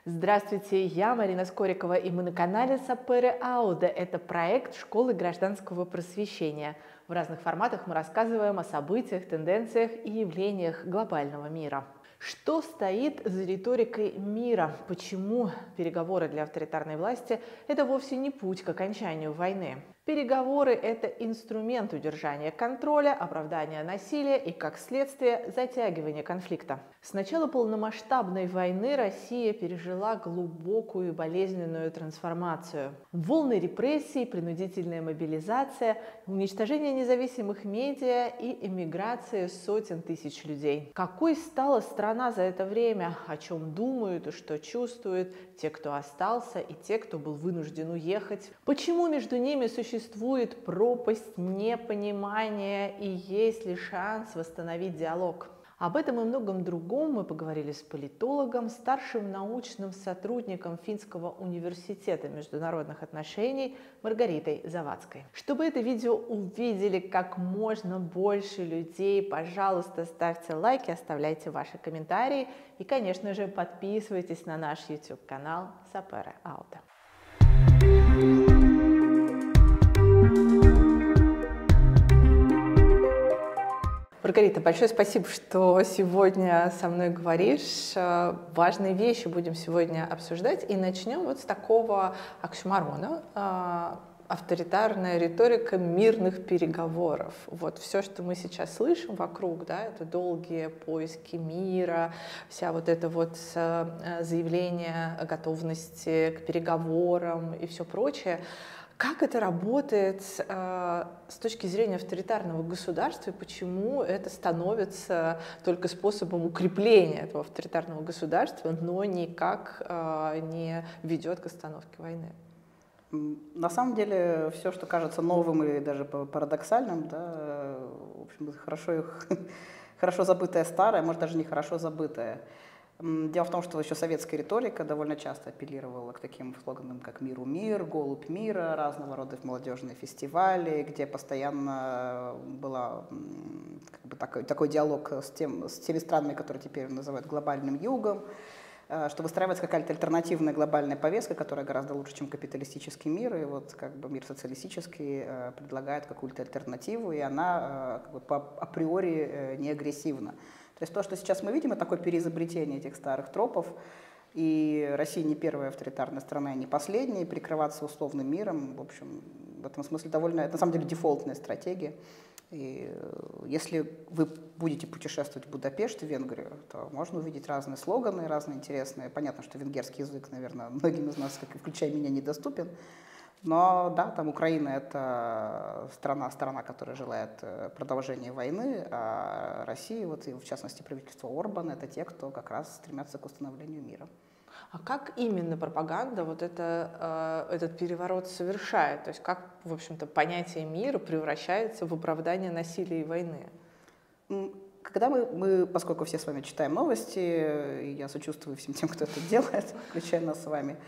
Здравствуйте, я Марина Скорикова, и мы на канале Сапере Ауда. Это проект школы гражданского просвещения. В разных форматах мы рассказываем о событиях, тенденциях и явлениях глобального мира. Что стоит за риторикой мира? Почему переговоры для авторитарной власти – это вовсе не путь к окончанию войны? Переговоры – это инструмент удержания контроля, оправдания насилия и, как следствие, затягивания конфликта. С начала полномасштабной войны Россия пережила глубокую и болезненную трансформацию. Волны репрессий, принудительная мобилизация, уничтожение независимых медиа и эмиграция сотен тысяч людей. Какой стала страна за это время? О чем думают и что чувствуют те, кто остался, и те, кто был вынужден уехать? Почему между ними существует пропасть непонимания и есть ли шанс восстановить диалог? Об этом и многом другом мы поговорили с политологом, старшим научным сотрудником Финского университета международных отношений Маргаритой Завадской. Чтобы это видео увидели как можно больше людей, пожалуйста, ставьте лайки, оставляйте ваши комментарии и, конечно же, подписывайтесь на наш YouTube-канал Сапере Ауда. Маргарита, большое спасибо, что сегодня со мной говоришь. Важные вещи будем сегодня обсуждать. И начнем вот с такого оксюморона. Авторитарная риторика мирных переговоров. Вот все, что мы сейчас слышим вокруг, да, это долгие поиски мира, вся вот это вот заявление о готовности к переговорам и все прочее. Как это работает с точки зрения авторитарного государства и почему это становится только способом укрепления этого авторитарного государства, но никак не ведет к остановке войны? На самом деле, все, что кажется новым или даже парадоксальным, да, в общем, хорошо забытое старое, может, даже не хорошо забытое. Дело в том, что еще советская риторика довольно часто апеллировала к таким слоганам, как «Миру мир», «Голубь мира», разного рода молодежные фестивали, где постоянно был такой диалог с теми странами, которые теперь называют глобальным югом, что выстраивается какая-то альтернативная глобальная повестка, которая гораздо лучше, чем капиталистический мир, и вот как бы мир социалистический предлагает какую-то альтернативу, и она как бы априори не агрессивна. То есть то, что сейчас мы видим, это такое переизобретение этих старых тропов, и Россия не первая авторитарная страна, и не последняя, и прикрываться условным миром, в общем, в этом смысле это на самом деле дефолтная стратегия. И если вы будете путешествовать в Будапешт, в Венгрию, то можно увидеть разные слоганы, разные интересные. Понятно, что венгерский язык, наверное, многим из нас, как и включая меня, недоступен. Но да, там Украина — это страна, которая желает продолжения войны, а Россия, вот, и в частности правительство Орбана, это те, кто как раз стремятся к установлению мира. А как именно пропаганда вот этот переворот совершает? То есть как, в общем-то, понятие мира превращается в оправдание насилия и войны? Когда поскольку все с вами читаем новости, и я сочувствую всем тем, кто это делает, включая нас с вами,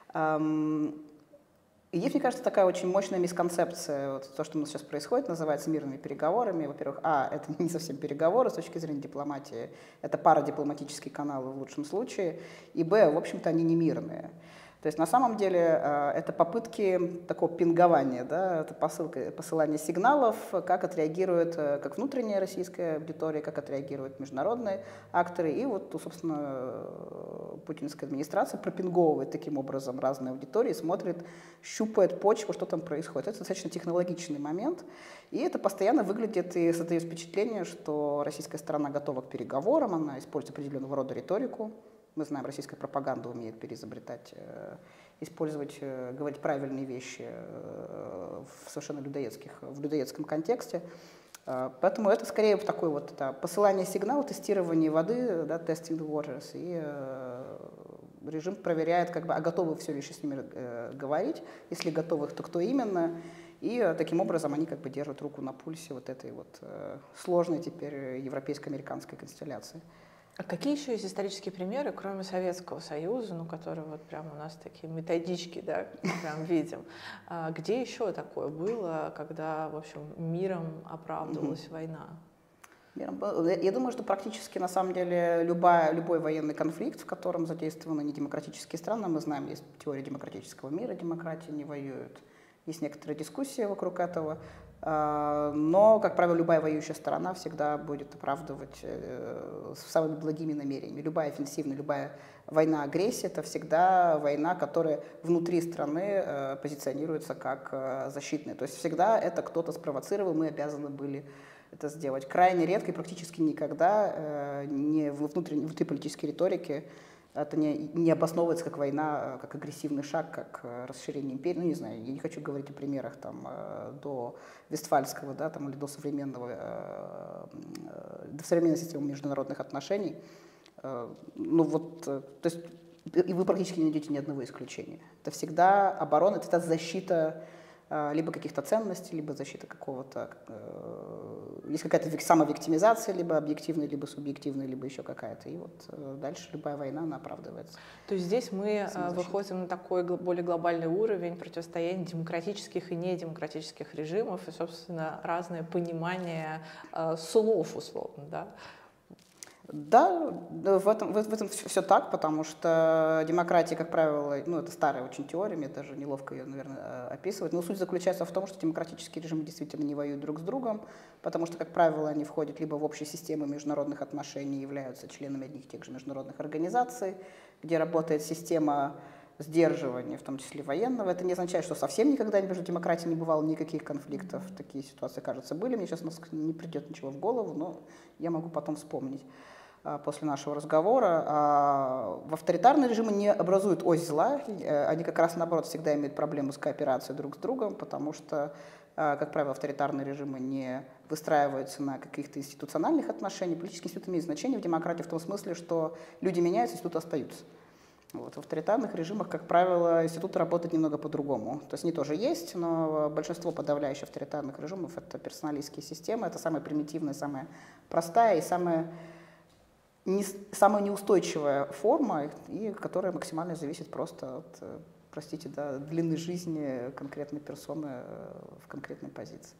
и есть, мне кажется, такая очень мощная мисконцепция. Вот то, что у нас сейчас происходит, называется мирными переговорами. Во-первых, это не совсем переговоры с точки зрения дипломатии, это парадипломатические каналы в лучшем случае. И в общем-то, они не мирные. То есть на самом деле это попытки такого пингования, да, это посылание сигналов, как отреагирует как внутренняя российская аудитория, как отреагируют международные акторы. И вот, собственно, путинская администрация пропинговывает таким образом разные аудитории, смотрит, щупает почву, что там происходит. Это достаточно технологичный момент. И это постоянно выглядит и создает впечатление, что российская сторона готова к переговорам, она использует определенного рода риторику. Мы знаем, российская пропаганда умеет переизобретать, использовать, говорить правильные вещи в совершенно людоедском контексте. Поэтому это скорее такое вот посылание сигнала, тестирование воды, да, testing the waters, и режим проверяет, а готовы все ли еще с ними говорить, если готовы, то кто именно, и таким образом они держат руку на пульсе вот этой вот сложной теперь европейско-американской констелляции. А какие еще есть исторические примеры, кроме Советского Союза, которые вот прям у нас такие методички, да, прям видим? Где еще такое было, когда, в общем, миром оправдывалась война? Я думаю, что практически на самом деле любой военный конфликт, в котором задействованы недемократические страны, мы знаем, есть теория демократического мира, демократии не воюют, есть некоторые дискуссии вокруг этого, но, как правило, любая воюющая сторона всегда будет оправдывать самыми благими намерениями. Любая офенсивная, любая война, агрессия — это всегда война, которая внутри страны позиционируется как защитная. То есть всегда это кто-то спровоцировал, мы обязаны были это сделать. Крайне редко и практически никогда не внутри политической риторики это не обосновывается как война, как агрессивный шаг, как расширение империи. Ну, не знаю, я не хочу говорить о примерах там, до Вестфальского, да, там, или до современной системы международных отношений. Ну, вот, то есть, и вы практически не найдете ни одного исключения. Это всегда оборона, это всегда защита либо каких-то ценностей, либо защита какого-то, есть какая-то самовиктимизация, либо объективная, либо субъективная, либо еще какая-то. И вот дальше любая война, она оправдывается. То есть здесь мы выходим на такой более глобальный уровень противостояния демократических и недемократических режимов и, собственно, разное понимание слов, условно, да? Да, в этом все так, потому что демократия, как правило, ну, это старая очень теория, мне даже неловко ее, наверное, описывать, но суть заключается в том, что демократические режимы действительно не воюют друг с другом, потому что, как правило, они входят либо в общие системы международных отношений, являются членами одних и тех же международных организаций, где работает система сдерживания, в том числе военного. Это не означает, что совсем никогда между демократией не бывало никаких конфликтов. Такие ситуации, кажется, были. Мне сейчас не придет ничего в голову, но я могу потом вспомнить после нашего разговора. В авторитарные режимы не образуют ось зла, они как раз наоборот всегда имеют проблемы с кооперацией друг с другом, потому что, как правило, авторитарные режимы не выстраиваются на каких-то институциональных отношениях. Политический институт имеет значение в демократии в том смысле, что люди меняются, институты остаются. Вот. В авторитарных режимах, как правило, институты работают немного по-другому. То есть они тоже есть, но большинство подавляющих авторитарных режимов — это персоналистские системы, это самая примитивная, самая простая и самая неустойчивая форма, и которая максимально зависит просто от, простите, да, длины жизни конкретной персоны в конкретной позиции.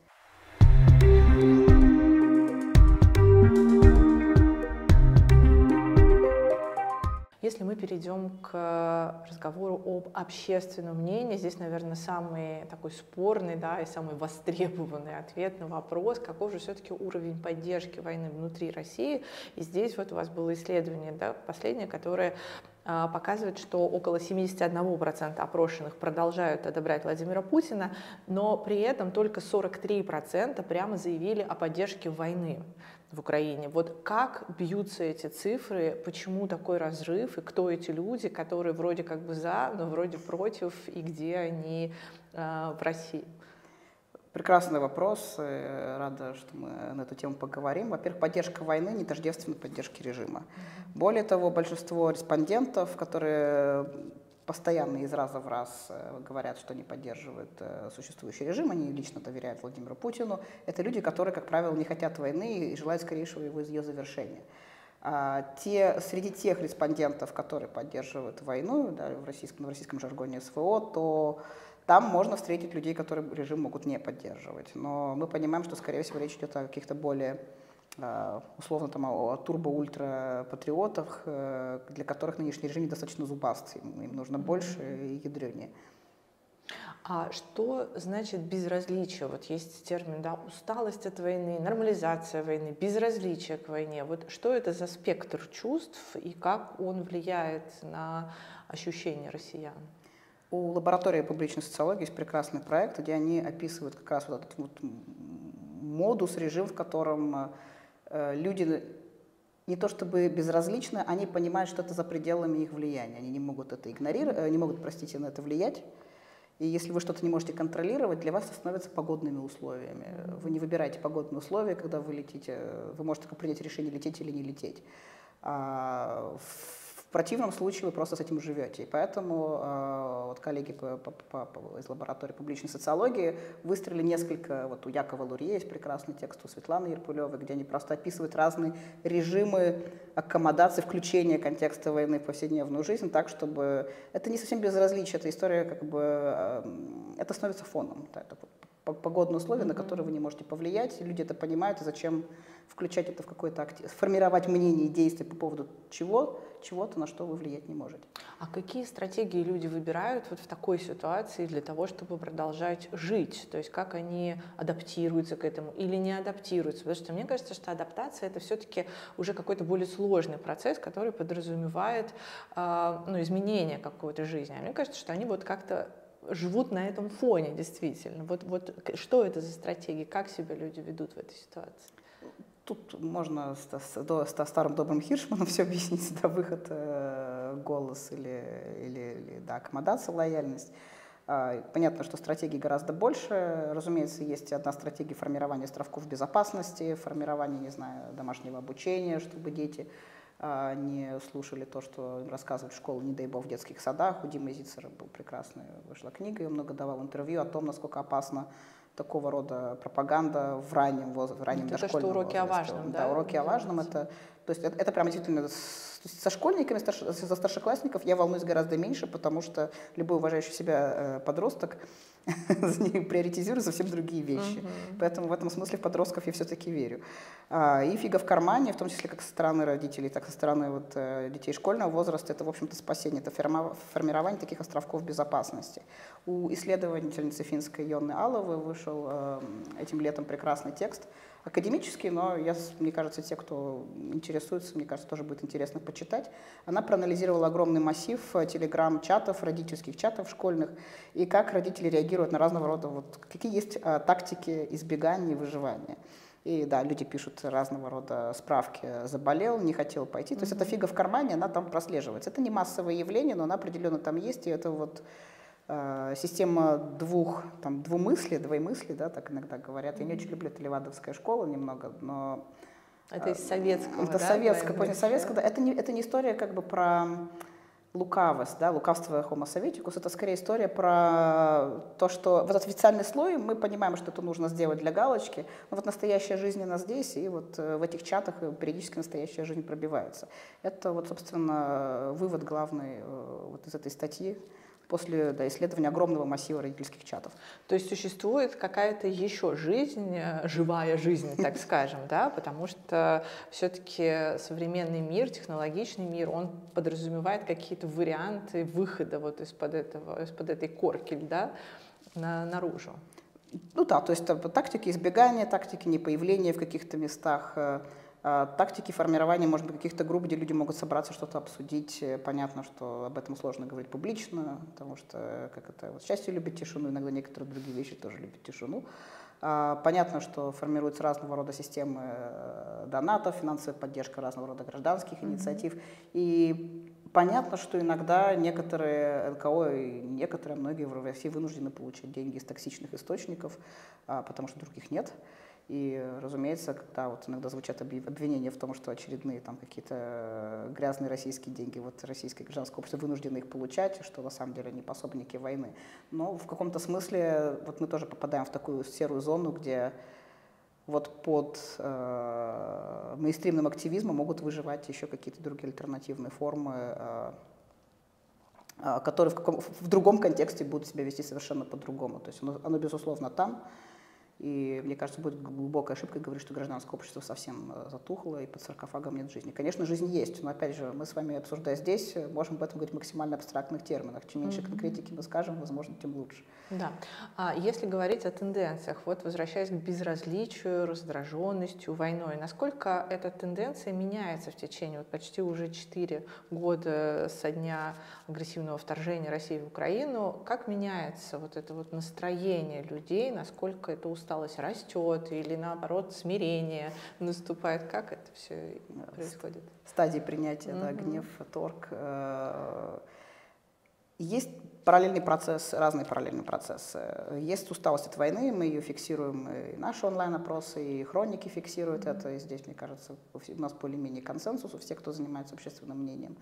Если мы перейдем к разговору об общественном мнении, здесь, наверное, самый такой спорный, да, и самый востребованный ответ на вопрос, каков же все-таки уровень поддержки войны внутри России. И здесь вот у вас было исследование, да, последнее, которое показывает, что около 71% опрошенных продолжают одобрять Владимира Путина, но при этом только 43% прямо заявили о поддержке войны в Украине. Вот как бьются эти цифры, почему такой разрыв, и кто эти люди, которые вроде как бы за, но вроде против, и где они в России? Прекрасный вопрос. Рада, что мы на эту тему поговорим. Во-первых, поддержка войны не тождественна поддержке режима. Более того, большинство респондентов, которые постоянно из раза в раз говорят, что они поддерживают существующий режим, они лично доверяют Владимиру Путину, это люди, которые, как правило, не хотят войны и желают скорейшего ее завершения. Среди тех респондентов, которые поддерживают войну, да, в российском жаргоне СВО, то там можно встретить людей, которые режим могут не поддерживать. Но мы понимаем, что, скорее всего, речь идет о каких-то более, условно, там, о турбо-ультра-патриотах, для которых нынешний режим недостаточно зубастый. Им нужно больше и ядренее. А что значит безразличие? Вот есть термин, да, усталость от войны, нормализация войны, безразличие к войне. Вот что это за спектр чувств и как он влияет на ощущения россиян? У лаборатории публичной социологии есть прекрасный проект, где они описывают как раз вот этот вот модус, режим, в котором люди не то чтобы безразличны, они понимают, что это за пределами их влияния. Они не могут это игнорировать, не могут, простите, на это влиять. И если вы что-то не можете контролировать, для вас это становится погодными условиями. Вы не выбираете погодные условия, когда вы летите. Вы можете принять решение, лететь или не лететь. В противном случае вы просто с этим живете. И поэтому вот коллеги из лаборатории публичной социологии выстроили несколько, вот у Якова Лурье есть прекрасный текст, у Светланы Ерпулевой, где они просто описывают разные режимы аккомодации, включения контекста войны в повседневную жизнь, так, чтобы... Это не совсем безразличие, эта история как бы... Это становится фоном. Да, это погодные условия, на которые вы не можете повлиять. Люди это понимают, и зачем включать это в какой-то актив, формировать мнение и действия по поводу чего-то, на что вы влиять не можете. А какие стратегии люди выбирают вот в такой ситуации для того, чтобы продолжать жить? То есть как они адаптируются к этому или не адаптируются? Потому что мне кажется, что адаптация — это все-таки уже какой-то более сложный процесс, который подразумевает изменение какой-то жизни. А мне кажется, что они вот как-то живут на этом фоне действительно. Вот что это за стратегии, как себя люди ведут в этой ситуации? Тут можно со старым добрым Хиршманом все объяснить, да, выход, голос или да, аккомодация, лояльность. Понятно, что стратегий гораздо больше. Разумеется, есть одна стратегия формирования островков безопасности, формирования, не знаю, домашнего обучения, чтобы дети не слушали то, что им рассказывают в школе, не дай бог, в детских садах. У Димы Зицера был прекрасная, вышла книга, и он много давал интервью о том, насколько опасно такого рода пропаганда в раннем дошкольном возрасте. Это что уроки о важном, да? Да, уроки о важном. То есть это прям действительно со школьниками, со старшеклассников я волнуюсь гораздо меньше, потому что любой уважающий себя подросток за ней приоритизирует совсем другие вещи. Поэтому в этом смысле в подростков я все-таки верю. И фига в кармане, в том числе как со стороны родителей, так и со стороны детей школьного возраста, это, в общем-то, спасение, это формирование таких островков безопасности. У исследовательницы финской Йонны Аловой вышел этим летом прекрасный текст, академический, но мне кажется, те, кто интересуется, мне кажется, тоже будет интересно почитать. Она проанализировала огромный массив телеграм-чатов, родительских чатов школьных, и как родители реагируют на разного рода, какие есть тактики избегания и выживания. И да, люди пишут разного рода справки, заболел, не хотел пойти. То есть эта фига в кармане, она там прослеживается. Это не массовое явление, но она определенно там есть, и это система двумысли, да, так иногда говорят. Я не очень люблю это левадовская школа немного, но... Это из советского, это советского, да. Это не история как бы про лукавость, да, лукавство Homo Sovieticus, это скорее история про то, что вот этот официальный слой, мы понимаем, что это нужно сделать для галочки, но вот настоящая жизнь она здесь, и вот в этих чатах периодически настоящая жизнь пробивается. Это собственно, вывод главный из этой статьи после исследования огромного массива родительских чатов. То есть существует какая-то еще жизнь, живая жизнь, так скажем, да, потому что все-таки современный мир, технологичный мир, он подразумевает какие-то варианты выхода из-под этой корки льда наружу. Ну да, то есть тактики избегания, тактики непоявления в каких-то местах, тактики формирования, может быть, каких-то групп, где люди могут собраться, что-то обсудить. Понятно, что об этом сложно говорить публично, потому что счастье любит тишину, иногда некоторые другие вещи тоже любят тишину. Понятно, что формируются разного рода системы донатов, финансовая поддержка разного рода гражданских инициатив. И понятно, что иногда некоторые НКО и многие в России вынуждены получать деньги из токсичных источников, потому что других нет. И, разумеется, когда иногда звучат обвинения в том, что очередные какие-то грязные российские деньги, российское гражданское общество вынуждено их получать, что на самом деле они пособники войны. Но в каком-то смысле мы тоже попадаем в такую серую зону, где под мейнстримным активизмом могут выживать еще какие-то другие альтернативные формы, которые в другом контексте будут себя вести совершенно по-другому. То есть оно безусловно там. И мне кажется, будет глубокой ошибкой говорить, что гражданское общество совсем затухло и под саркофагом нет жизни. Конечно, жизнь есть, но опять же, мы с вами, обсуждая здесь, можем об этом говорить в максимально абстрактных терминах. Чем меньше конкретики мы скажем, возможно, тем лучше. Да. А если говорить о тенденциях, возвращаясь к безразличию, раздраженностью, войной, насколько эта тенденция меняется в течение почти уже 4 года со дня агрессивного вторжения России в Украину? Как меняется это настроение людей, насколько эта усталость растет или наоборот смирение наступает? Как это все происходит? Стадии принятия, гнев, торг. Есть параллельный процесс, разные параллельные процессы. Есть усталость от войны, мы ее фиксируем, и наши онлайн-опросы, и хроники фиксируют это, и здесь, мне кажется, у нас более-менее консенсус у всех, кто занимается общественным мнением.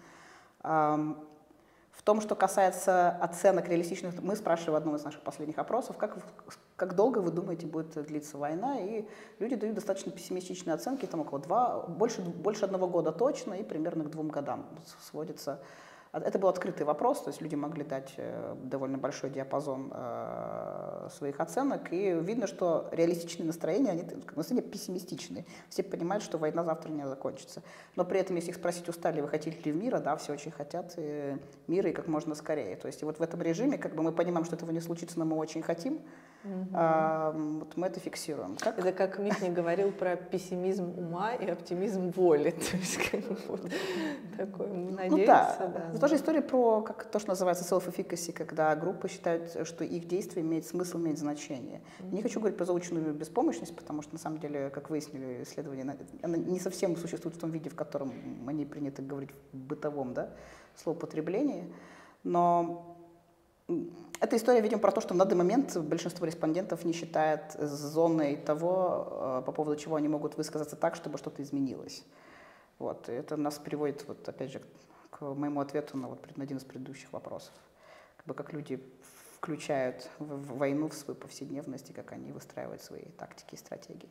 В том, что касается оценок реалистичных, мы спрашивали в одном из наших последних опросов, как долго вы думаете будет длиться война, и люди дают достаточно пессимистичные оценки, больше 1 года точно, и примерно к 2 годам сводится. Это был открытый вопрос, то есть люди могли дать довольно большой диапазон своих оценок, и видно, что реалистичные настроения, они настроения пессимистичные. Все понимают, что война завтра не закончится. Но при этом, если их спросить, устали вы, хотите ли в мира, да, все очень хотят мира и как можно скорее. То есть и вот в этом режиме как бы мы понимаем, что этого не случится, но мы очень хотим, вот мы это фиксируем. Это как Михни говорил про пессимизм ума и оптимизм воли. То есть как бы вот такой надеяться. Да. Это тоже история про то, что называется self-efficacy, когда группы считают, что их действие имеет смысл, имеет значение. Не хочу говорить про заученную беспомощность, потому что на самом деле, как выяснили исследования, она не совсем существует в том виде, в котором они принято говорить в бытовом, да, словоупотреблении. Но эта история, видимо, про то, что на данный момент большинство респондентов не считает зоной того, по поводу чего они могут высказаться так, чтобы что-то изменилось. Вот. И это нас приводит, вот, опять же, к моему ответу на один из предыдущих вопросов. Как люди включают в войну в свою повседневность и как они выстраивают свои тактики и стратегии.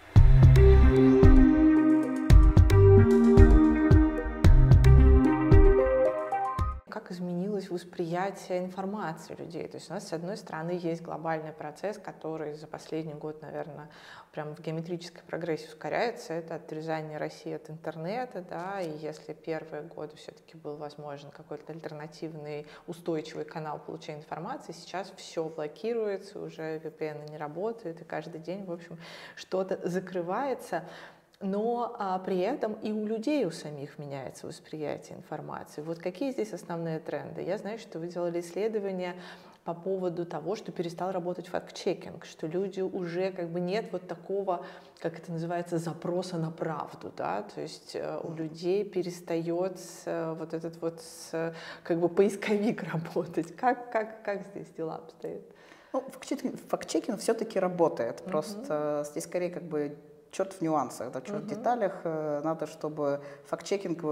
Как изменилось восприятие информации людей? То есть у нас, с одной стороны, есть глобальный процесс, который за последний год, наверное, прям в геометрической прогрессии ускоряется. Это отрезание России от интернета, да, и если первые годы все-таки был возможен какой-то альтернативный устойчивый канал получения информации, сейчас все блокируется, уже VPN не работает, и каждый день, в общем, что-то закрывается. Но при этом и у людей у самих меняется восприятие информации. Вот какие здесь основные тренды? Я знаю, что вы делали исследования по поводу того, что перестал работать факт-чекинг, что люди уже как бы нет вот такого, как это называется, запроса на правду, да, то есть у людей перестает вот этот вот как бы поисковик работать. Как здесь дела обстоят? Ну, факт-чекинг все-таки работает, просто здесь скорее как бы черт в нюансах, да, черт в деталях. Надо, чтобы факт-чекинг,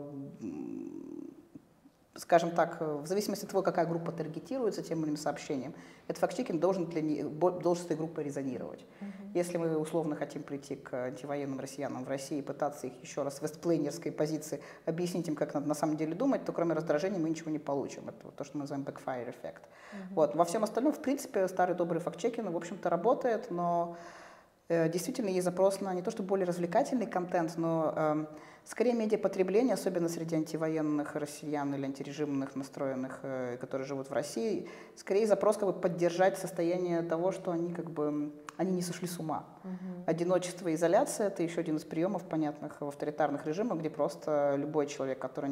скажем так, в зависимости от того, какая группа таргетируется тем или иным сообщением, этот факт-чекинг должен с этой группой резонировать. Если мы условно хотим прийти к антивоенным россиянам в России и пытаться их еще раз в вестплейнерской позиции объяснить им, как надо на самом деле думать, то кроме раздражения мы ничего не получим. Это то, что мы называем backfire эффект. Вот. Во всем остальном, в принципе, старый добрый факт-чекинг, в общем-то, работает, но действительно есть запрос на не то что более развлекательный контент, но скорее медиапотребление, особенно среди антивоенных россиян или антирежимных настроенных, которые живут в России, скорее запрос как бы поддержать состояние того, что они как бы они не сошли с ума. Одиночество и изоляция — это еще один из приемов, понятных в авторитарных режимах, где просто любой человек, который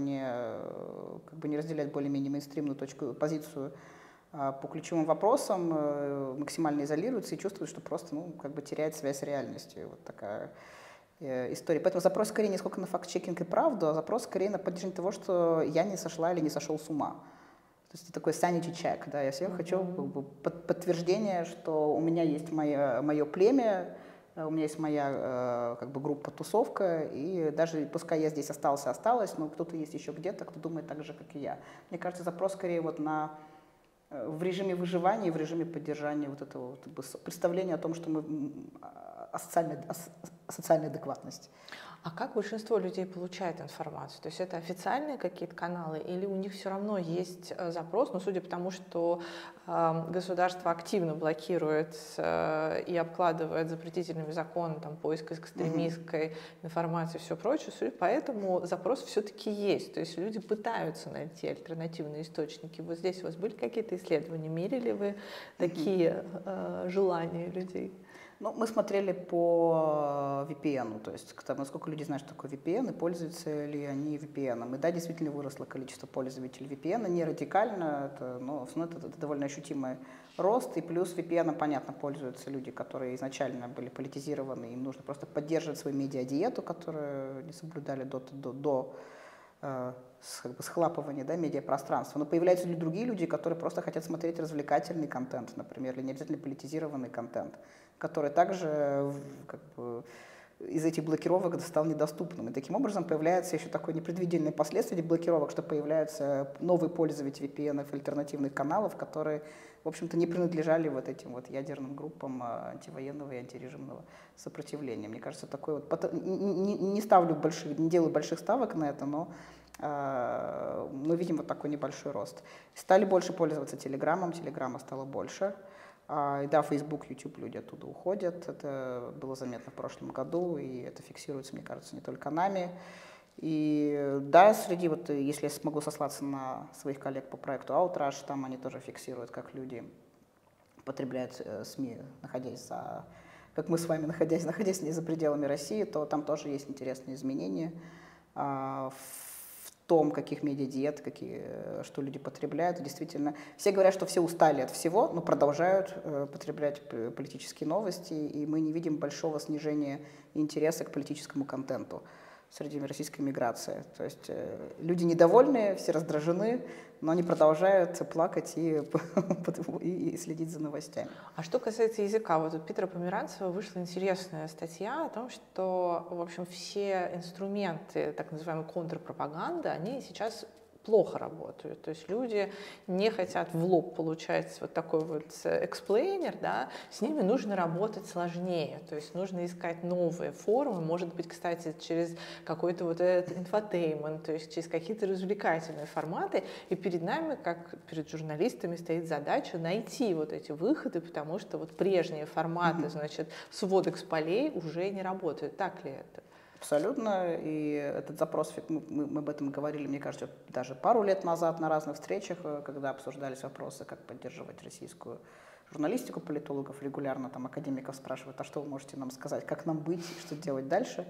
не разделяет более-менее мейнстримную позицию по ключевым вопросам, максимально изолируется и чувствует, что просто теряет связь с реальностью. Вот такая история. Поэтому запрос скорее не сколько на факт-чекинг и правду, а запрос скорее на поддержание того, что я не сошла или не сошел с ума. То есть такой sanity check. Да? Я всем хочу подтверждение, что у меня есть мое племя, у меня есть моя группа, тусовка, и даже пускай я здесь осталась, но кто-то есть еще где-то, кто думает так же, как и я. Мне кажется, запрос скорее в режиме выживания и в режиме поддержания вот этого представления о том, что мы о социальной адекватности. А как большинство людей получает информацию? То есть это официальные какие-то каналы или у них все равно есть запрос, судя по тому, что государство активно блокирует и обкладывает запретительными законами поиск экстремистской информации и все прочее, поэтому запрос все-таки есть. То есть люди пытаются найти альтернативные источники. Вот здесь у вас были какие-то исследования? Мерили вы такие желания людей? Мы смотрели по VPN, то есть насколько люди знают, что такое VPN и пользуются ли они VPN. И да, действительно выросло количество пользователей VPN, не радикально, это довольно ощутимый рост. И плюс VPN, понятно, пользуются люди, которые изначально были политизированы, им нужно просто поддерживать свою медиадиету, которую не соблюдали до схлапывания, да, медиапространства. Но появляются другие люди, которые просто хотят смотреть развлекательный контент, например, или не обязательно политизированный контент, который также из этих блокировок стал недоступным. И таким образом появляется еще такое непредвиденное последствие блокировок, что появляются новые пользователи VPN, альтернативных каналов, которые, в общем-то, не принадлежали этим ядерным группам антивоенного и антирежимного сопротивления. Мне кажется, такой не делаю больших ставок на это, но мы видим такой небольшой рост. Стали больше пользоваться Телеграмом, Телеграма стало больше. И да, Facebook, YouTube люди оттуда уходят. Это было заметно в прошлом году, и это фиксируется, мне кажется, не только нами. И да, среди, вот, если я смогу сослаться на своих коллег по проекту Outrage, там они тоже фиксируют, как люди потребляют СМИ, как мы с вами, находясь не за пределами России, то там тоже есть интересные изменения в том, каких медиадиет, что люди потребляют. Действительно, все говорят, что все устали от всего, но продолжают потреблять политические новости, и мы не видим большого снижения интереса к политическому контенту среди российской миграции. То есть люди недовольны, все раздражены, но они продолжают плакать и следить за новостями. А что касается языка, вот у Питера Померанцева вышла интересная статья о том, что, в общем, все инструменты так называемой контрпропаганды, они сейчас плохо работают. То есть люди не хотят в лоб получать вот такой вот эксплейнер, да, с ними нужно работать сложнее, то есть нужно искать новые формы, может быть, кстати, через какой-то вот этот инфотеймент, то есть через какие-то развлекательные форматы, и перед нами, как перед журналистами, стоит задача найти вот эти выходы, потому что вот прежние форматы, значит, сводок с полей уже не работают. Так ли это? Абсолютно, и этот запрос, мы об этом говорили, мне кажется, даже пару лет назад на разных встречах, когда обсуждались вопросы, как поддерживать российскую журналистику, политологов регулярно, там академиков спрашивают, а что вы можете нам сказать, как нам быть, что делать дальше.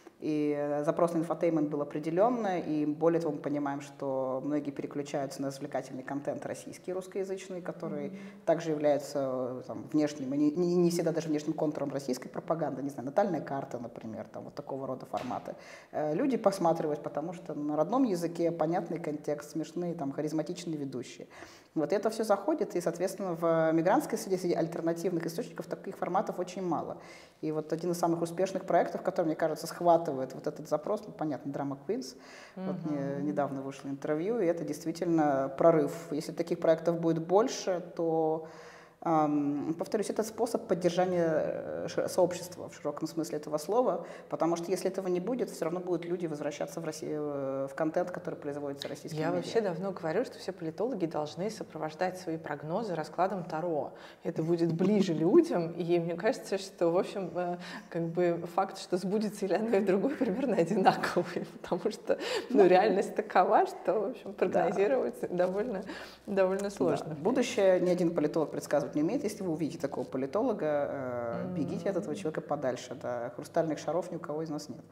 И запрос на инфотеймент был определенный, и более того, мы понимаем, что многие переключаются на развлекательный контент российский, русскоязычный, который также является там, внешним, не всегда даже внешним контуром российской пропаганды, не знаю, натальная карта, например, там, вот такого рода форматы. Люди посматривают, потому что на родном языке понятный контекст, смешные, там, харизматичные ведущие. Вот это все заходит, и, соответственно, в мигрантской среди альтернативных источников таких форматов очень мало. И вот один из самых успешных проектов, который, мне кажется, схватывает вот этот запрос, ну, понятно, Drama Queens, вот недавно вышло интервью, и это действительно прорыв. Если таких проектов будет больше, то, повторюсь, это способ поддержания сообщества в широком смысле этого слова, потому что если этого не будет, все равно будут люди возвращаться в Россию, в контент, который производится российскими медиа. Я вообще давно говорю, что все политологи должны сопровождать свои прогнозы раскладом Таро. Это будет ближе людям, и мне кажется, что, в общем, как бы факт, что сбудется или одно и другое, примерно одинаковый, потому что реальность такова, что, в общем, прогнозировать довольно сложно. Да. Будущее ни один политолог предсказывать не умеет. Если вы увидите такого политолога, бегите от этого человека подальше. Да. Хрустальных шаров ни у кого из нас нет.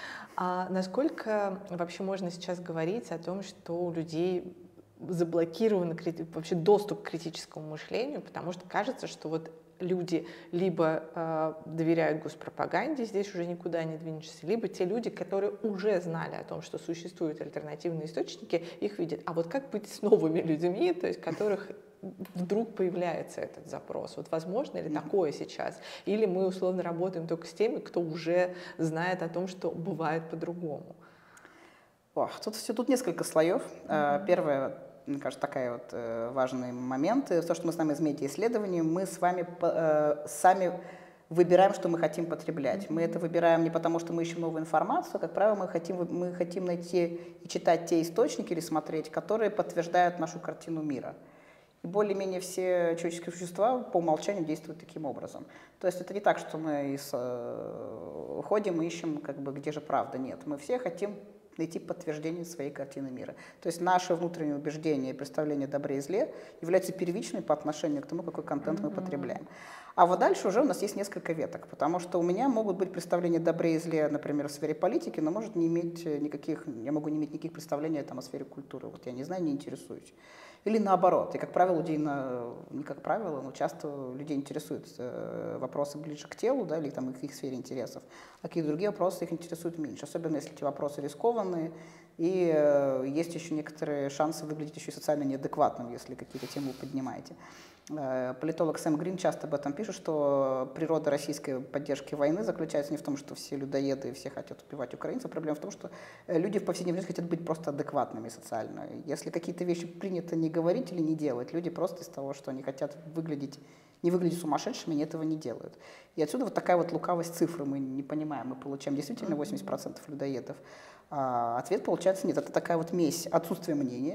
А насколько вообще можно сейчас говорить о том, что у людей заблокирован вообще доступ к критическому мышлению, потому что кажется, что вот люди либо доверяют госпропаганде, здесь уже никуда не двинешься, либо те люди, которые уже знали о том, что существуют альтернативные источники, их видят. А вот как быть с новыми людьми, то есть которых вдруг появляется этот запрос? Вот возможно ли такое сейчас? Или мы условно работаем только с теми, кто уже знает о том, что бывает по-другому? Тут несколько слоев. Первое, мне кажется, такая вот важный момент. То, что мы знаем из медиаисследований, мы с вами сами выбираем, что мы хотим потреблять. Мы это выбираем не потому, что мы ищем новую информацию, как правило, мы хотим найти и читать те источники или смотреть, которые подтверждают нашу картину мира. И более-менее все человеческие существа по умолчанию действуют таким образом. То есть это не так, что мы ходим и ищем, как бы, где же правда. Нет, мы все хотим найти подтверждение своей картины мира. То есть наше внутреннее убеждение и представление о добре и зле являются первичными по отношению к тому, какой контент мы потребляем. А вот дальше уже у нас есть несколько веток, потому что у меня могут быть представления о добре и зле, например, в сфере политики, но может не иметь я могу не иметь никаких представлений там, о сфере культуры. Вот я не знаю, не интересуюсь. Или наоборот. И, как правило, не как правило, но часто людей интересуют вопросы ближе к телу, да, или там, к их сфере интересов, а какие-то другие вопросы их интересуют меньше. Особенно, если эти вопросы рискованные, и есть еще некоторые шансы выглядеть еще и социально неадекватным, если какие-то темы вы поднимаете. Политолог Сэм Грин часто об этом пишет, что природа российской поддержки войны заключается не в том, что все людоеды и все хотят убивать украинцев. Проблема в том, что люди в повседневной жизни хотят быть просто адекватными социально. Если какие-то вещи принято не говорить или не делать, люди просто из того, что они хотят не выглядеть сумасшедшими, они этого не делают. И отсюда вот такая вот лукавость цифры мы не понимаем. Мы получаем действительно 80% людоедов. А ответ получается нет. Это такая вот смесь отсутствия мнения,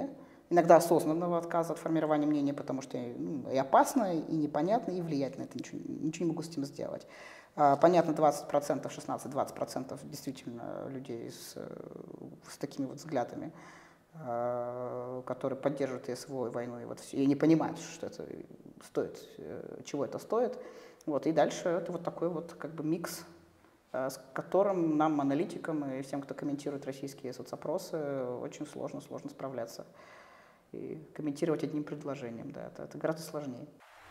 иногда осознанного отказа от формирования мнения, потому что и опасно, и непонятно, и влиять на это ничего не могу с этим сделать. Понятно, 20%, 16-20% действительно людей с такими вот взглядами, которые поддерживают СВО и войну, и не понимают, что это стоит, чего это стоит. Вот, и дальше это вот такой вот как бы микс, с которым нам, аналитикам и всем, кто комментирует российские соцопросы, очень сложно справляться. И комментировать одним предложением, да, это гораздо сложнее.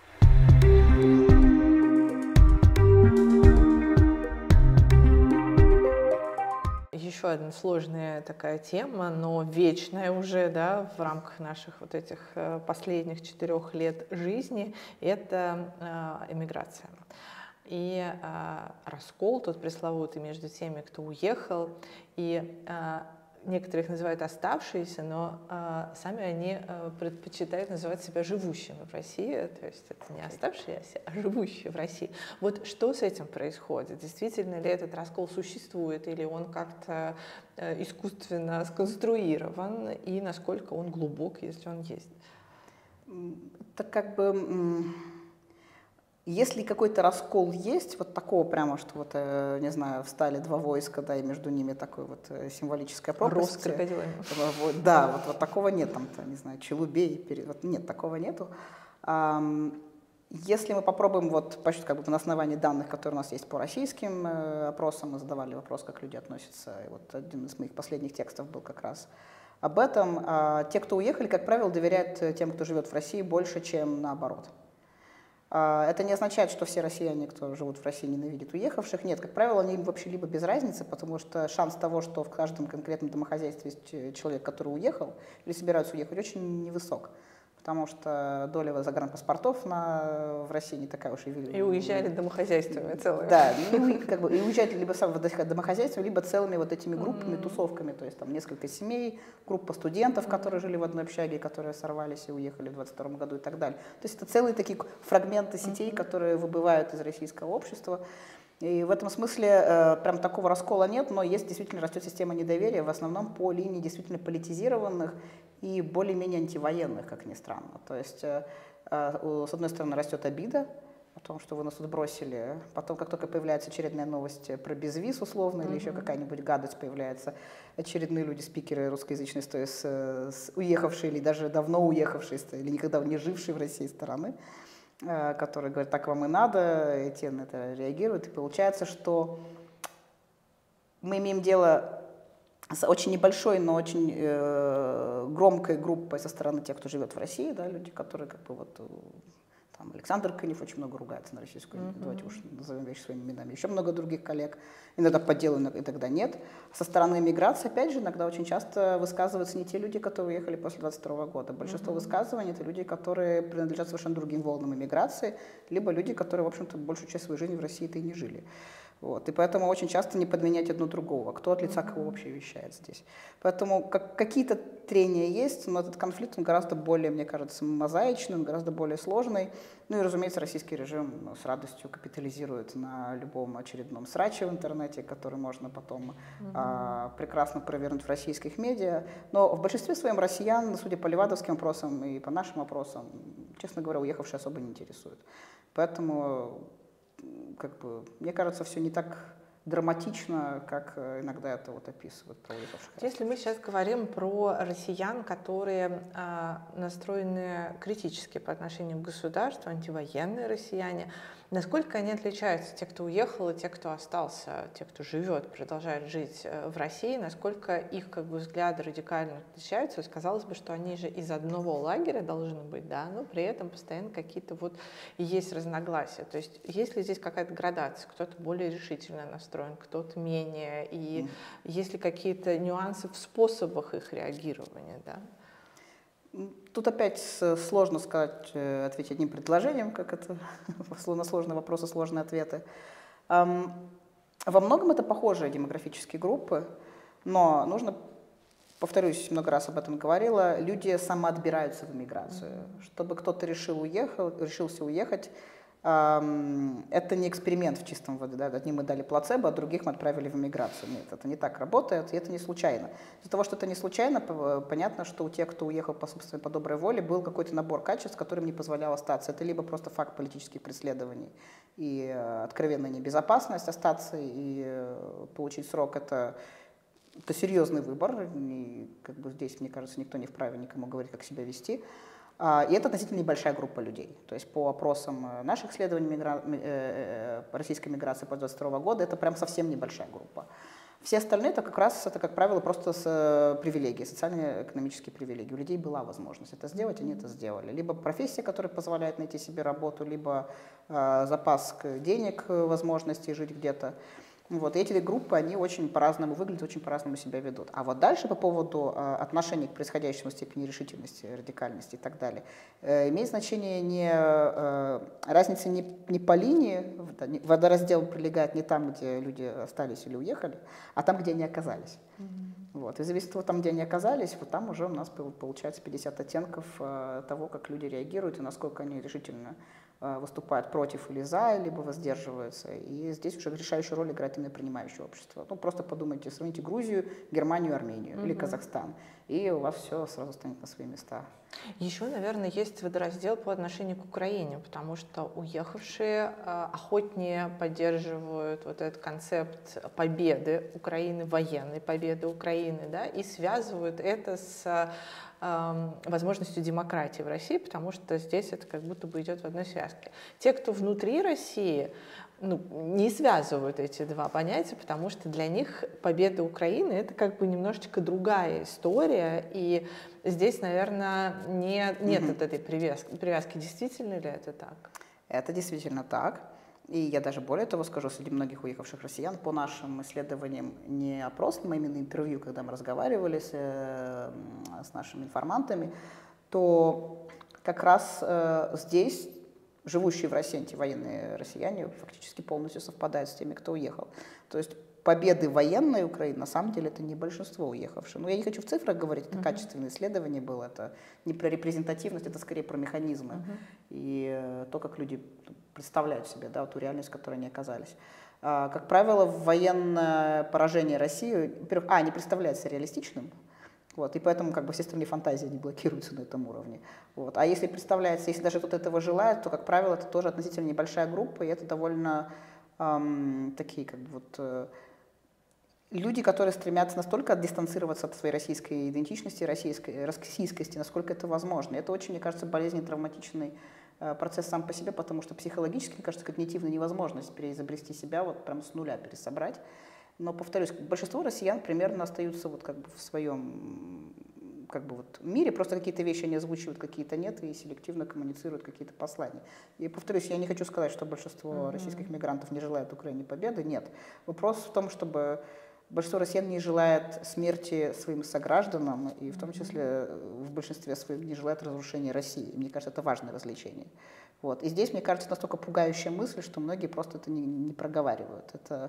Еще одна сложная такая тема, но вечная уже, да, в рамках наших вот этих последних 4 лет жизни, это эмиграция. И раскол тот пресловутый между теми, кто уехал, и некоторых называют оставшиеся, но сами они предпочитают называть себя живущими в России, то есть это не оставшиеся, а живущие в России. Вот что с этим происходит? Действительно ли этот раскол существует, или он как-то искусственно сконструирован, и насколько он глубок, если он есть? Это как бы... Если какой-то раскол есть, вот такого прямо, что вот, не знаю, встали два войска, да, и между ними такой вот символическая пропасть. Рост крокодилами. Да, вот такого нет, там-то, не знаю, Челубей, вот нет, такого нету. Если мы попробуем вот почти как бы на основании данных, которые у нас есть по российским опросам, мы задавали вопрос, как люди относятся, и вот один из моих последних текстов был как раз об этом. Те, кто уехали, как правило, доверяют тем, кто живет в России, больше, чем наоборот. Это не означает, что все россияне, кто живут в России, ненавидят уехавших. Нет, как правило, они вообще либо без разницы, потому что шанс того, что в каждом конкретном домохозяйстве есть человек, который уехал или собирается уехать, очень невысок. Потому что доля загранпаспортов в России не такая уж и велика. И уезжали домохозяйствами целыми. Да, и уезжали либо сам домохозяйством, либо целыми вот этими группами, тусовками. То есть там несколько семей, группа студентов, которые жили в одной общаге, которые сорвались и уехали в 22 году и так далее. То есть это целые такие фрагменты сетей, которые выбывают из российского общества. И в этом смысле прям такого раскола нет, но есть действительно растет система недоверия, в основном по линии действительно политизированных и более-менее антивоенных, как ни странно. То есть, с одной стороны, растет обида о том, что вы нас тут бросили, потом, как только появляется очередная новость про безвиз условно, или еще какая-нибудь гадость появляется, очередные люди, спикеры русскоязычной, уехавшие или даже давно уехавшие, или никогда не жившие в России стороны, которые говорят, так вам и надо, и те на это реагируют. И получается, что мы имеем дело с очень небольшой, но очень громкой группой со стороны тех, кто живет в России, да, люди, которые как бы вот... Там Александр Канев очень много ругается на российскую, давайте уж назовем вещи своими именами, еще много других коллег, иногда по делу, иногда нет. Со стороны миграции, опять же, иногда очень часто высказываются не те люди, которые уехали после 22 года. Большинство высказываний — это люди, которые принадлежат совершенно другим волнам иммиграции, либо люди, которые, в общем-то, большую часть своей жизни в России-то и не жили. Вот. И поэтому очень часто не подменять одно другого. Кто от лица кого вообще вещает здесь. Поэтому какие-то трения есть, но этот конфликт, он гораздо более, мне кажется, мозаичный, он гораздо более сложный. Ну и, разумеется, российский режим с радостью капитализирует на любом очередном сраче в интернете, который можно потом прекрасно провернуть в российских медиа. Но в большинстве своем россиян, судя по левадовским опросам и по нашим опросам, честно говоря, уехавшие особо не интересуют. Поэтому... Как бы, мне кажется, все не так драматично, как иногда это вот описывают про уехавших. Если мы сейчас говорим про россиян, которые настроены критически по отношению к государству, антивоенные россияне, насколько они отличаются, те, кто уехал, и те, кто остался, те, кто живет, продолжает жить в России, насколько их как бы взгляды радикально отличаются? Казалось бы, что они же из одного лагеря должны быть, да, но при этом постоянно какие-то вот есть разногласия. То есть есть ли здесь какая-то градация? Кто-то более решительно настроен, кто-то менее, и есть ли какие-то нюансы в способах их реагирования, да? Тут опять сложно сказать, ответить одним предложением, как это на сложные вопросы, сложные ответы. Во многом это похожие демографические группы, но нужно, повторюсь, много раз об этом говорила, люди самоотбираются в эмиграцию. Чтобы кто-то решился уехать, это не эксперимент в чистом виде. Да? Одним мы дали плацебо, а других мы отправили в эмиграцию. Нет, это не так работает, и это не случайно. Из-за того, что это не случайно, понятно, что у тех, кто уехал по собственной, по доброй воле, был какой-то набор качеств, которым не позволял остаться. Это либо просто факт политических преследований и откровенная небезопасность остаться и получить срок. Это серьезный выбор, и как бы здесь, мне кажется, никто не вправе никому говорить, как себя вести. И это относительно небольшая группа людей. То есть по опросам наших исследований российской миграции по 2022 года это прям совсем небольшая группа. Все остальные это как раз, это, как правило, просто привилегии, социально-экономические привилегии. У людей была возможность это сделать, они это сделали. Либо профессия, которая позволяет найти себе работу, либо запас денег, возможности жить где-то. Вот, и эти группы, они очень по-разному выглядят, очень по-разному себя ведут. А вот дальше по поводу отношения к происходящему, степени решительности, радикальности и так далее, имеет значение разница не по линии, водораздел прилегает не там, где люди остались или уехали, а там, где они оказались. Вот. И зависит от того, там, где они оказались, вот там уже у нас получается 50 оттенков того, как люди реагируют и насколько они решительно выступают против или за, либо воздерживаются. И здесь уже решающую роль играет именно принимающее общество. Ну, просто подумайте, сравните Грузию, Германию, Армению или Казахстан, и у вас все сразу станет на свои места. Еще, наверное, есть водораздел по отношению к Украине, потому что уехавшие охотнее поддерживают вот этот концепт победы Украины, военной победы Украины, да, и связывают это с возможностью демократии в России, потому что здесь это как будто бы идет в одной связке. Те, кто внутри России, не связывают эти два понятия, потому что для них победа Украины — это как бы немножечко другая история, и здесь, наверное, нет вот этой привязки. Действительно ли это так? Это действительно так. И я даже более того скажу, среди многих уехавших россиян, по нашим исследованиям, не опросным, а именно интервью, когда мы разговаривали с нашими информантами, то как раз здесь живущие в России антивоенные россияне фактически полностью совпадают с теми, кто уехал. То есть победы военной Украины, на самом деле, это не большинство уехавших. Но я не хочу в цифрах говорить, это качественное исследование было, это не про репрезентативность, это скорее про механизмы и то, как люди представляют себе, да, ту реальность, в которой они оказались. Как правило, военное поражение России, во-первых, не представляется реалистичным, вот, и поэтому как бы все остальные фантазии не блокируются на этом уровне. Вот. А если представляется, если даже кто-то этого желает, то, как правило, это тоже относительно небольшая группа, и это довольно такие как бы вот люди, которые стремятся настолько дистанцироваться от своей российской идентичности, российскости, насколько это возможно. Это очень, мне кажется, болезненный, травматичный процесс сам по себе, потому что психологически, мне кажется, когнитивно невозможно переизобрести себя, вот прям с нуля пересобрать. Но, повторюсь, большинство россиян примерно остаются вот как бы в своем как бы вот мире, просто какие-то вещи они озвучивают, какие-то нет, и селективно коммуницируют какие-то послания. И, повторюсь, я не хочу сказать, что большинство российских мигрантов не желает Украине победы, нет. Вопрос в том, чтобы большинство россиян не желает смерти своим согражданам, и в том числе в большинстве своем не желает разрушения России. Мне кажется, это важное развлечение. Вот. И здесь, мне кажется, настолько пугающая мысль, что многие просто это не проговаривают. Это,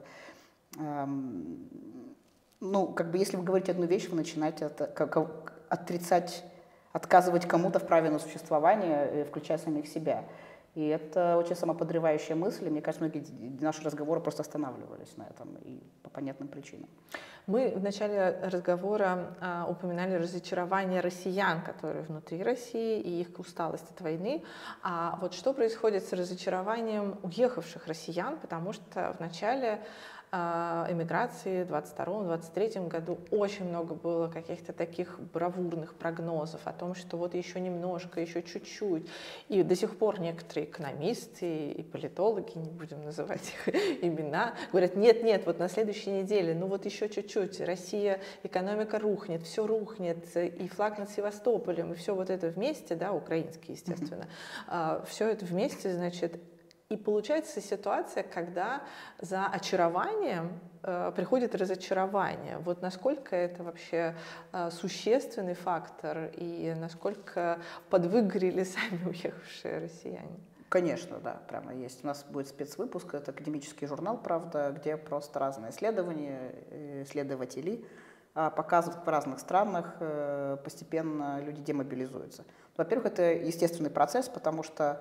как бы если вы говорите одну вещь, вы начинаете отрицать, отказывать кому-то в праве на существование, включая самих себя. И это очень самоподрывающая мысль, и мне кажется, многие наши разговоры просто останавливались на этом, и по понятным причинам. Мы в начале разговора упоминали разочарование россиян, которые внутри России, и их усталость от войны. А вот что происходит с разочарованием уехавших россиян, потому что в начале эмиграции в 2022-2023 году очень много было каких-то таких бравурных прогнозов о том, что вот еще немножко, еще чуть-чуть. И до сих пор некоторые экономисты и политологи, не будем называть их имена, говорят, нет, вот на следующей неделе, ну вот еще чуть-чуть, Россия, экономика рухнет, все рухнет, и флаг над Севастополем, и все вот это вместе, да, украинский, естественно, все это вместе, значит. И получается ситуация, когда за очарованием приходит разочарование. Вот насколько это вообще существенный фактор и насколько подвыгорели сами уехавшие россияне? Конечно, да, прямо есть. У нас будет спецвыпуск, это академический журнал, правда, где просто разные исследования, исследователи показывают, в разных странах постепенно люди демобилизуются. Во-первых, это естественный процесс, потому что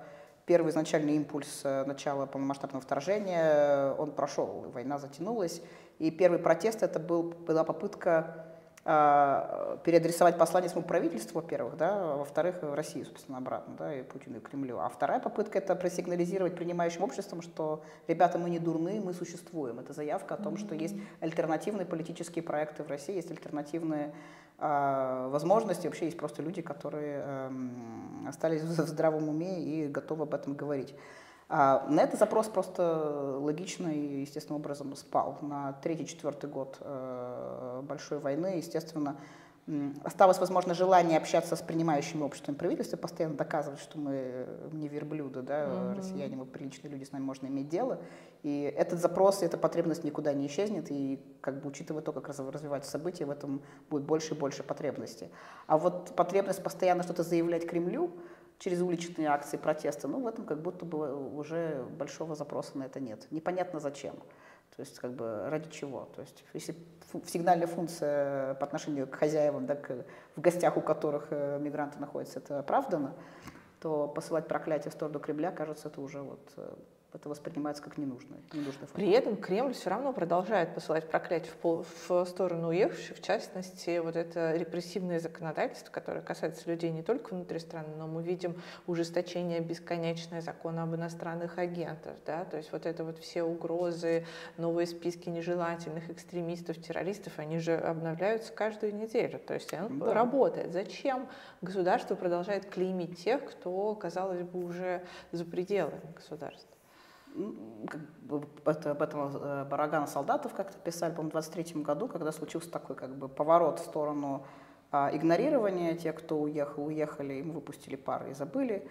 первый изначальный импульс начала полномасштабного вторжения, он прошел, война затянулась. И первый протест это была попытка переадресовать послание своему правительству, во-первых, да, а во-вторых, в России, собственно, обратно, да, и Путину, и Кремлю. А вторая попытка — это просигнализировать принимающим обществом, что, ребята, мы не дурны, мы существуем. Это заявка о том, что есть альтернативные политические проекты в России, есть альтернативные возможности, вообще есть просто люди, которые остались в здравом уме и готовы об этом говорить. На этот запрос просто логично и естественным образом спал. На 3-4 год большой войны, естественно, осталось, возможно, желание общаться с принимающими обществом правительства, постоянно доказывать, что мы не верблюды, да, россияне, мы приличные люди, с нами можно иметь дело. И этот запрос, эта потребность никуда не исчезнет, и как бы учитывая то, как развиваются события, в этом будет больше и больше потребностей. А вот потребность постоянно что-то заявлять Кремлю через уличные акции протеста, ну, в этом как будто бы уже большого запроса на это нет. Непонятно зачем. То есть, как бы, ради чего. То есть, если сигнальная функция по отношению к хозяевам, да, в гостях у которых мигранты находятся, это оправдано, то посылать проклятие в сторону Кремля, кажется, это уже вот... это воспринимается как ненужный факт. При этом Кремль все равно продолжает посылать проклятие в сторону уехавших, в частности, вот это репрессивное законодательство, которое касается людей не только внутри страны, но мы видим ужесточение бесконечное закона об иностранных агентах, да, то есть вот это вот все угрозы, новые списки нежелательных экстремистов, террористов, они же обновляются каждую неделю, то есть оно работает. Зачем государство продолжает клеймить тех, кто, казалось бы, уже за пределами государства? Об этом Барагана солдатов как-то писали, по-моему, в 23-м году, когда случился такой как бы поворот в сторону игнорирования. Те, кто уехали, им выпустили пары и забыли.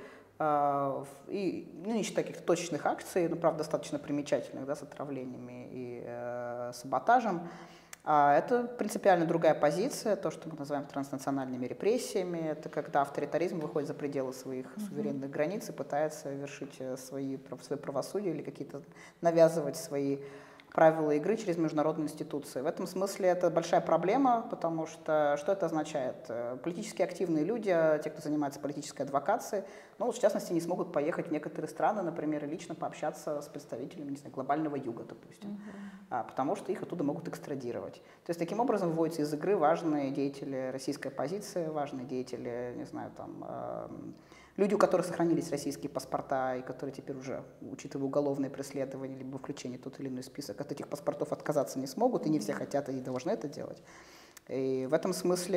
И, ну, не считая каких-то точечных акций, но, правда, достаточно примечательных, да, с отравлениями и саботажем. Это принципиально другая позиция, то, что мы называем транснациональными репрессиями. Это когда авторитаризм выходит за пределы своих суверенных границ и пытается вершить свое правосудие или какие-то навязывать свои правила игры через международные институции. В этом смысле это большая проблема, потому что это означает? Политически активные люди, те, кто занимается политической адвокацией, ну, в частности, не смогут поехать в некоторые страны, например, и лично пообщаться с представителями, не знаю, глобального юга, допустим, потому что их оттуда могут экстрадировать. То есть таким образом выводятся из игры важные деятели российской оппозиции, важные деятели, не знаю, там, люди, у которых сохранились российские паспорта и которые теперь уже, учитывая уголовное преследование либо включение в тот или иной список, от этих паспортов отказаться не смогут, и не все хотят и должны это делать. И в этом смысле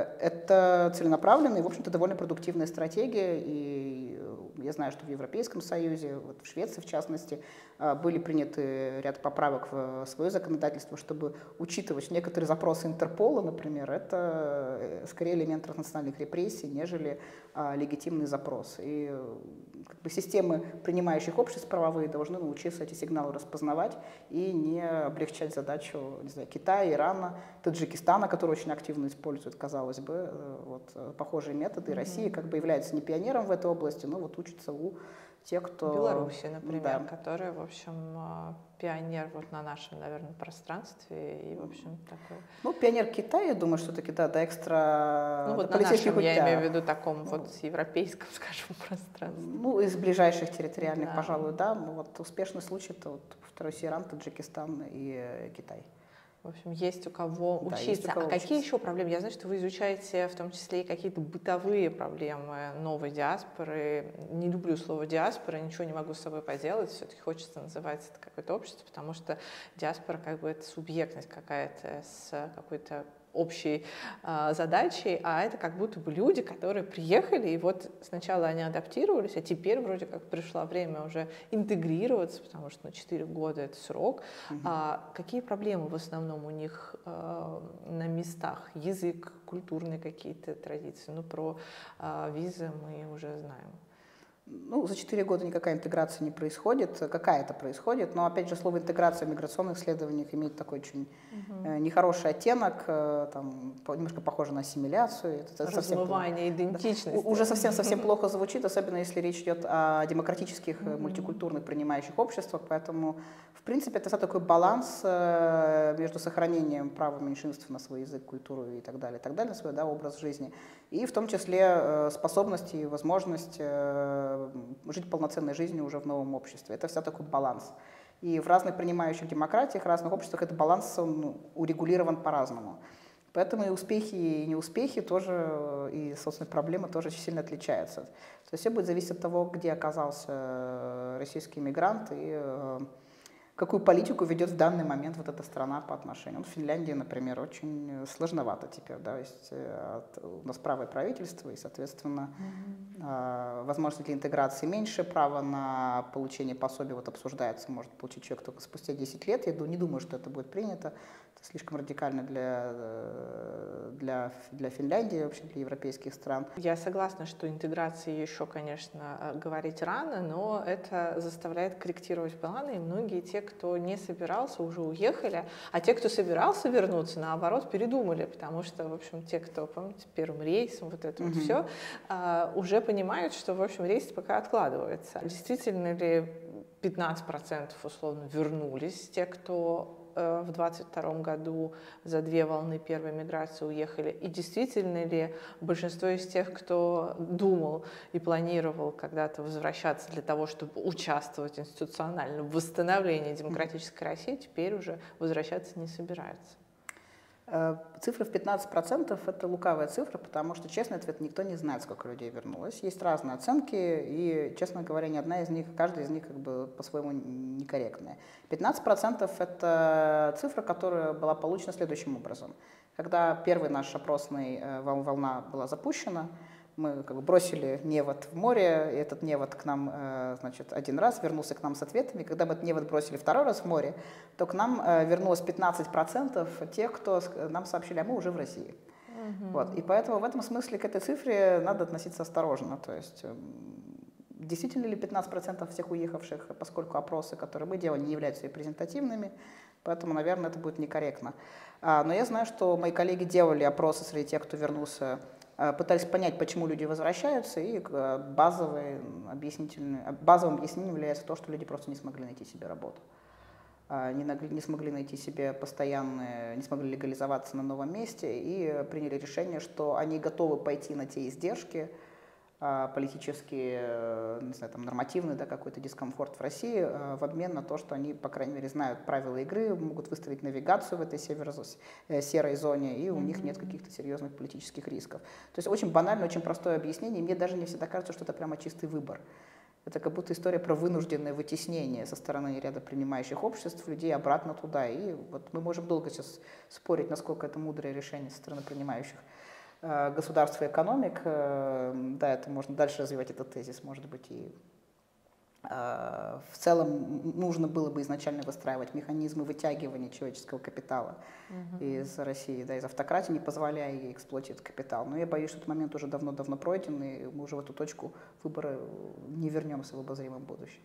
это целенаправленная и, в общем-то, довольно продуктивная стратегия. И я знаю, что в Европейском Союзе, вот в Швеции в частности, были приняты ряд поправок в свое законодательство, чтобы учитывать некоторые запросы Интерпола, например, это скорее элемент транснациональных репрессий, нежели легитимный запрос. И как бы системы принимающих обществ правовые должны научиться эти сигналы распознавать и не облегчать задачу, не знаю, Китая, Ирана, Таджикистана, который очень активно использует, казалось бы, вот, похожие методы. И Россия как бы является не пионером в этой области, но вот учится у тех, кто... Беларуси, например, которая, в общем, пионер вот на нашем, наверное, пространстве и, в общем, такой... Ну, пионер Китая, я думаю, все-таки, да, до экстра... Ну, вот на нашем, я имею в виду, таком вот европейском, скажем, пространстве. Ну, из ближайших территориальных, пожалуй, да. Ну, вот успешный случай — это вот второй Иран, Таджикистан и Китай. В общем, есть у кого учиться. А какие еще проблемы? Я знаю, что вы изучаете в том числе и какие-то бытовые проблемы новой диаспоры. Не люблю слово диаспора, ничего не могу с собой поделать. Все-таки хочется называть это какое-то общество, потому что диаспора как бы это субъектность какая-то с какой-то общей задачей, а это как будто бы люди, которые приехали, и вот сначала они адаптировались, а теперь вроде как пришло время уже интегрироваться, потому что 4 года — это срок. Какие проблемы в основном у них на местах? Язык, культурные какие-то традиции? Ну, про визы мы уже знаем. Ну, за 4 года никакая интеграция не происходит, какая-то происходит, но, опять же, слово интеграция в миграционных исследованиях имеет такой очень нехороший оттенок, там, немножко похоже на ассимиляцию. Это размывание идентичности. Уже совсем плохо звучит, особенно если речь идет о демократических, мультикультурных принимающих обществах. Поэтому, в принципе, это такой баланс между сохранением права меньшинств на свой язык, культуру и так далее, на свой образ жизни, и в том числе способность и возможность жить полноценной жизнью уже в новом обществе. Это вся такой баланс. И в разных принимающих демократиях, разных обществах этот баланс урегулирован по-разному. Поэтому и успехи, и неуспехи тоже, и, собственно, проблемы тоже очень сильно отличаются. То есть все будет зависеть от того, где оказался российский мигрант и какую политику ведет в данный момент вот эта страна по отношению. В Финляндии, например, очень сложновато теперь, да, есть у нас правое правительство, и, соответственно, возможности для интеграции меньше, право на получение пособия вот обсуждается, может получить человек только спустя 10 лет. Я не думаю, что это будет принято. Это слишком радикально для Финляндии, вообще для европейских стран. Я согласна, что интеграции еще, конечно, говорить рано, но это заставляет корректировать планы, и многие те, кто не собирался, уже уехали, а те, кто собирался вернуться, наоборот, передумали, потому что, в общем, те, кто, помните, первым рейсом, вот это вот все, уже понимают, что, в общем, рейс пока откладывается. Действительно ли 15% условно вернулись, те, кто в 2022 году за 2 волны первой миграции уехали? И действительно ли большинство из тех, кто думал и планировал когда-то возвращаться для того, чтобы участвовать институционально в восстановлении демократической России, теперь уже возвращаться не собираются? Цифра в 15% — это лукавая цифра, потому что, честный ответ, никто не знает, сколько людей вернулось. Есть разные оценки, и, честно говоря, ни одна из них, каждая из них как бы по-своему некорректная. 15% — это цифра, которая была получена следующим образом. Когда первая наша опросная волна была запущена, мы как бы бросили невод в море, и этот невод к нам, значит, один раз вернулся к нам с ответами. Когда мы этот невод бросили второй раз в море, то к нам вернулось 15% тех, кто нам сообщили, а мы уже в России. Вот. И поэтому в этом смысле к этой цифре надо относиться осторожно. То есть действительно ли 15% всех уехавших, поскольку опросы, которые мы делали, не являются репрезентативными, поэтому, наверное, это будет некорректно. Но я знаю, что мои коллеги делали опросы среди тех, кто вернулся, пытались понять, почему люди возвращаются, и базовым объяснением является то, что люди просто не смогли найти себе работу. Не смогли найти себе постоянные, не смогли легализоваться на новом месте и приняли решение, что они готовы пойти на те издержки, политические, не знаю, там, нормативный, да, какой-то дискомфорт в России в обмен на то, что они, по крайней мере, знают правила игры, могут выставить навигацию в этой серой зоне, и у них нет каких-то серьезных политических рисков. То есть очень банальное, очень простое объяснение, и мне даже не всегда кажется, что это прямо чистый выбор. Это как будто история про вынужденное вытеснение со стороны ряда принимающих обществ людей обратно туда. И вот мы можем долго сейчас спорить, насколько это мудрое решение со стороны принимающих государств и экономик. Да, это можно дальше развивать этот тезис, может быть, и в целом нужно было бы изначально выстраивать механизмы вытягивания человеческого капитала из России, да, из автократии, не позволяя ей эксплуатировать капитал. Но я боюсь, что этот момент уже давно-давно пройден, и мы уже в эту точку выбора не вернемся в обозримом будущем.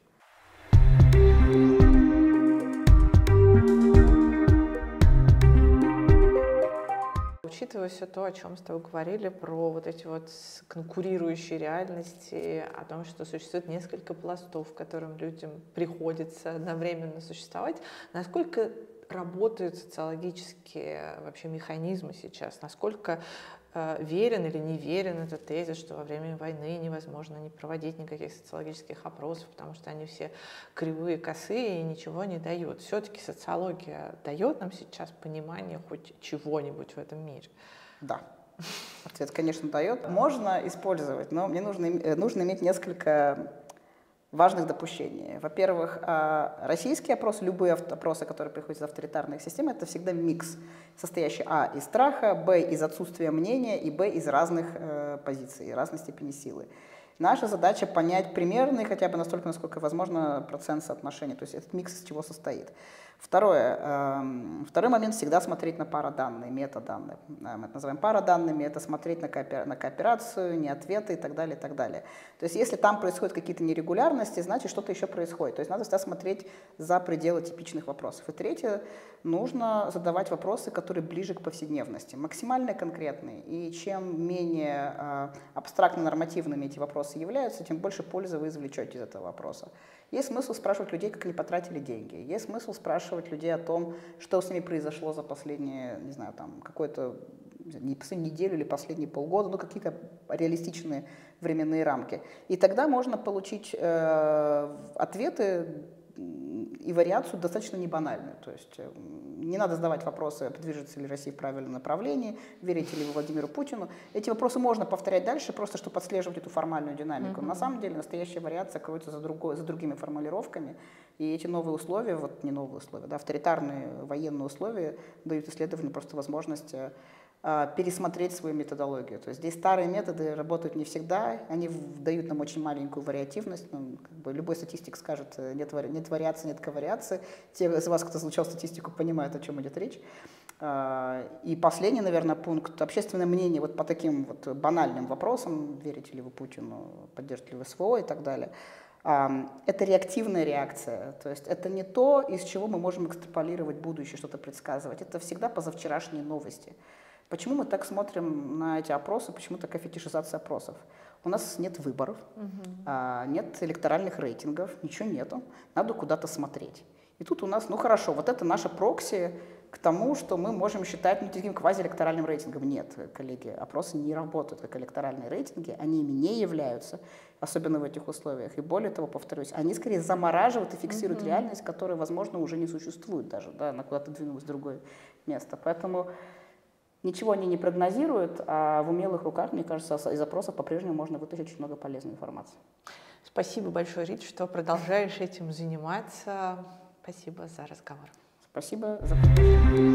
Учитывая все то, о чем с тобой говорили, про вот эти вот конкурирующие реальности, о том, что существует несколько пластов, которым людям приходится одновременно существовать, насколько работают социологические вообще механизмы сейчас, насколько верен или не верен этот тезис, что во время войны невозможно не проводить никаких социологических опросов, потому что они все кривые, косые и ничего не дают. Все-таки социология дает нам сейчас понимание хоть чего-нибудь в этом мире? Да. Ответ, конечно, дает. Можно использовать, но мне нужно иметь несколько важных допущений. Во-первых, российские опросы, любые опросы, которые приходят из авторитарных систем, это всегда микс, состоящий из страха, из отсутствия мнения и из разных позиций, разной степени силы. Наша задача понять примерный, хотя бы настолько, насколько возможно, процент соотношения, то есть этот микс из чего состоит. Второй момент — всегда смотреть на параданные, метаданные. Мы это называем параданными, это смотреть на кооперацию, не ответы и так далее, и так далее. То есть если там происходят какие-то нерегулярности, значит что-то еще происходит. То есть надо всегда смотреть за пределы типичных вопросов. И третье, нужно задавать вопросы, которые ближе к повседневности, максимально конкретные. И чем менее абстрактно-нормативными эти вопросы являются, тем больше пользы вы извлечете из этого вопроса. Есть смысл спрашивать людей, как они потратили деньги. Есть смысл спрашивать людей о том, что с ними произошло за последние, не знаю, там, какую-то, не последнюю неделю или последние полгода, ну, какие-то реалистичные временные рамки. И тогда можно получить ответы и вариацию достаточно небанальную. То есть не надо задавать вопросы, движется ли Россия в правильном направлении, верите ли вы Владимиру Путину. Эти вопросы можно повторять дальше, просто чтобы отслеживать эту формальную динамику. На самом деле настоящая вариация кроется за другими формулировками. И эти новые условия, вот не новые условия, да, авторитарные военные условия дают исследователям просто возможность пересмотреть свою методологию. То есть здесь старые методы работают не всегда, они дают нам очень маленькую вариативность. Ну, как бы любой статистик скажет, нет вариации, нет ковариации. Те из вас, кто изучал статистику, понимают, о чем идет речь. И последний, наверное, пункт — общественное мнение вот по таким вот банальным вопросам, верите ли вы Путину, поддержите ли вы СВО и так далее. Это реактивная реакция, то есть это не то, из чего мы можем экстраполировать будущее, что-то предсказывать. Это всегда позавчерашние новости. Почему мы так смотрим на эти опросы, почему такая фетишизация опросов? У нас нет выборов, нет электоральных рейтингов, ничего нету, надо куда-то смотреть. И тут у нас, ну хорошо, вот это наша прокси к тому, что мы можем считать таким квазиэлекторальным рейтингом. Нет, коллеги, опросы не работают как электоральные рейтинги, они ими не являются, особенно в этих условиях. И более того, повторюсь, они скорее замораживают и фиксируют реальность, которая, возможно, уже не существует даже, да, она куда-то двинулась в другое место. Поэтому ничего они не прогнозируют, а в умелых руках, мне кажется, из опросов по-прежнему можно вытащить очень много полезной информации. Спасибо большое, Рит, что продолжаешь этим заниматься. Спасибо за разговор. Спасибо за приглашение.